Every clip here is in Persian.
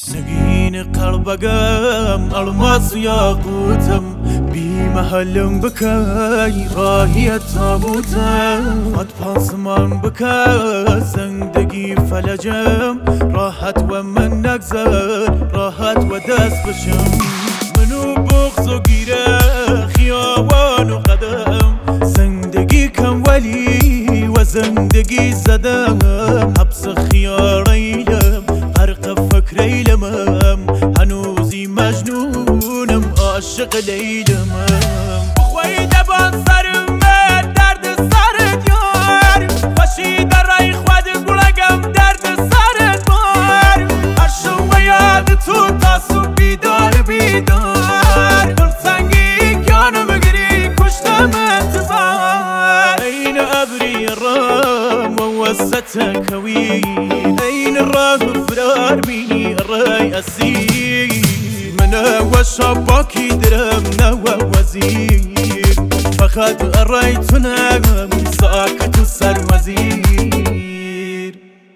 سقين قلبقم الماس ياقوتم بمهلم بكاي راهي تابوتم أطفال زمان بكا زندقي فلجم راحت ومن نقزر راحت وداس بشم منو بغز وقيرة خيابان وقدم زندقي كم ولي وزندقي زدم حبس خياريلم غرق فكري لمم هنوزي مجنونم عاشق لیلم بخوی دبان سرم درد سرت یار باشی در رای خود بلگم درد سرت بار هر شو یاد تو تاسو بیدار بیدار دل سنگی کانو بگیری کشتم انتظار این ابری رام و وسط کوی این راه فرار بینی رای اسیر من وشباكي درم نوى وزير فخد قريتنا ساكت السر وزير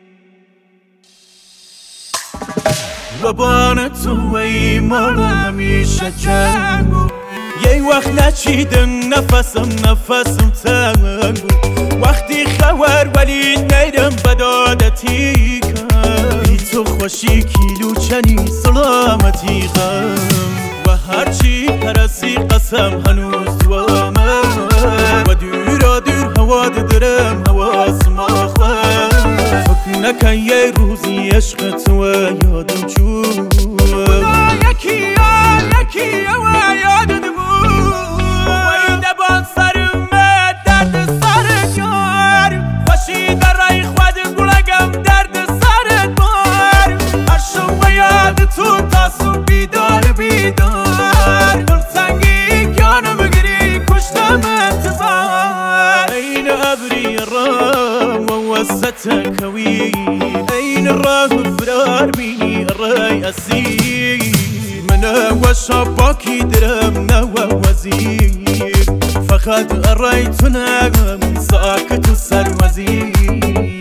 وبانت وي مرة ميشة جنبو يي وقت نشيدن نفسم تنبو وقتی خوار ولی نیرم بدادتی کن بی تو خوشی کیلو چنی سلامتی غم و هرچی پرسی قسم هنوز دوامه و دورا دور هوا درم حواسم آخوام فکر نکن یه روزی عشق تو یادم چون یکی و یادم بود وی دبان سرم درد سرت یار باشی در رای خود بلگم درد سرت بار هر شو یاد تو تاسو بیدار بیدار دل سنگی کانو بگیری کشتم انتظار این ابری رام و وسط کوی این راه فرار بینی رای اسیر من وشباكي درم نوى وزير فقد قريتنا ساكت السر وزير